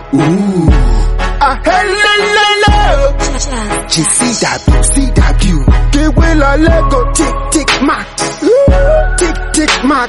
Hello. CW. Give will a Lego tick mark. Tick mark.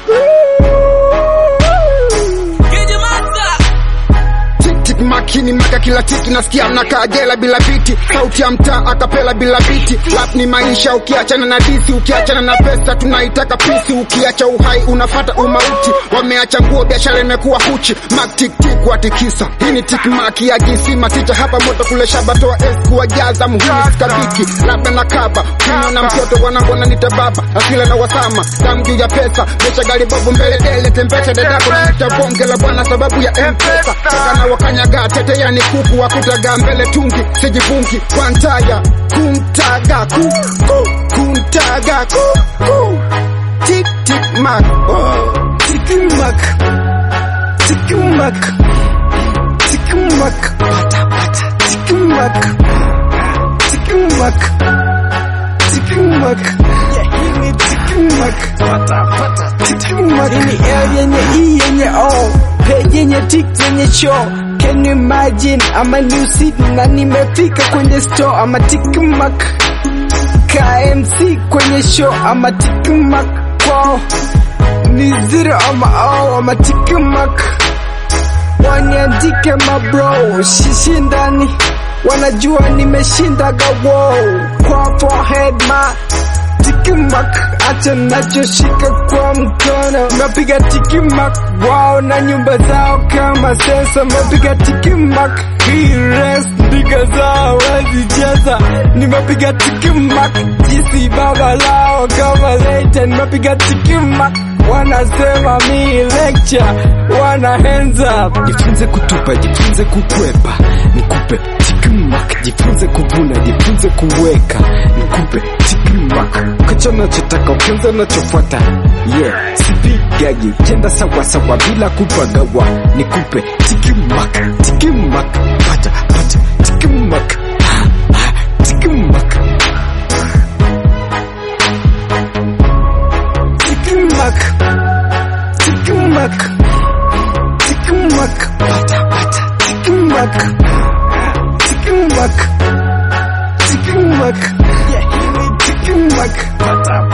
Makini maka kila tiki nasikia mnakaa jela bila biti. Sauti ya mtaa akapela bila biti. Rap ni maisha ukiachana na disi. Ukiachana na pesa tunaitaka pisi. Ukiacha uhai unafata umauti. Wameacha nguo biashara imekuwa huchi. Mark tik watikisa. Hii ni tik mark ya gisi. Maticha hapa moto kule shabatoa S kuwajaza muhuni skabiki. Labda na kaba kino na mtoto wanangona nitababa. Asila na wasama damu juu ya pesa. Mecha gari babu mbele dele tempesha dedako. Na nitabonge la bwana sababu ya M-Pesa. Saka na wakanya tete yani kuku wakutaga mbele tungi sijivungi kwantaya kuntaga kuntaga tik mark yenye tik yenye show. Can you imagine I'm a new seat na nimefika kwenye store. I'm a tick mark KMC kwenye show. I'm a tick mark kwao ni zero ama oh. I'm a tick mark waniandike mabro shishindani wanajua nimeshinda gawo kwa forehead ma tick mark acha nachoshika kwa mkono. Mapiga tiki mark wao na nyumba zao kama sensa. Mapiga tiki mark rest ndiga zao wazijaza. Nimepiga tiki mark jisi baba lao kama later. Nimepiga tiki mark wanasema mi lecture wana hands up. Jifunze kutupa, jifunze kukwepa. Nikupe tiki mark. Jifunze kuvuna, jifunze kuweka. Nikupe tiki mark. Kacho nachotaka ukianza nachofuata. Yeah, sipigagi kenda sawa sawa bila kupagawa. Nikupe tiki mark. Pata tiki mark. Tiki mark. Pata tiki mark. Yeah, you need tiki mark. Pata